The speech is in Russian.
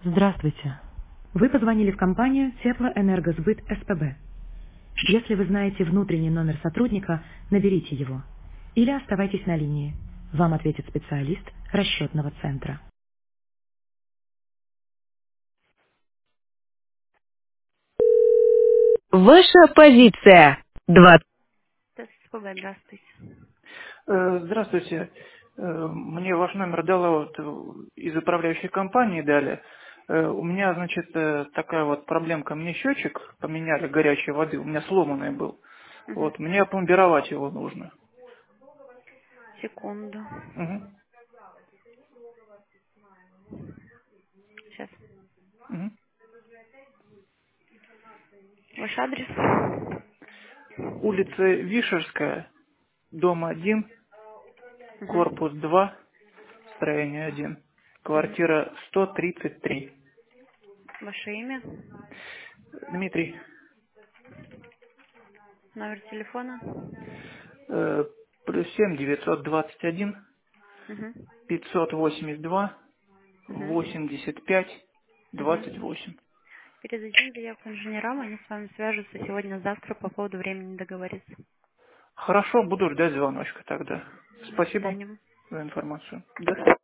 Здравствуйте. Вы позвонили в компанию Теплоэнергосбыт СПБ. Если вы знаете внутренний номер сотрудника, наберите его. Или оставайтесь на линии. Вам ответит специалист расчетного центра. Ваша позиция. 20. СПБ, здравствуйте. Здравствуйте. Мне ваш номер дала из управляющей компании дали. У меня, значит, такая вот проблемка. Мне счетчик поменяли горячей воды. У меня сломанный был. Мгм. Вот, мне опломбировать его нужно. Секунду. Мгм. Сейчас. Мгм. Ваш адрес? Улица Вишерская, дом 1, Мгм. корпус 2, строение 1, Мгм. квартира 133. Ваше имя? Дмитрий, Номер телефона? +7 921 Угу. 582 Угу. 85 Угу. 28. Передадим заявку инженерам, они с вами свяжутся сегодня-завтра по поводу времени договориться. Хорошо, буду ждать звоночка тогда. До Спасибо свидания. за информацию. До свидания.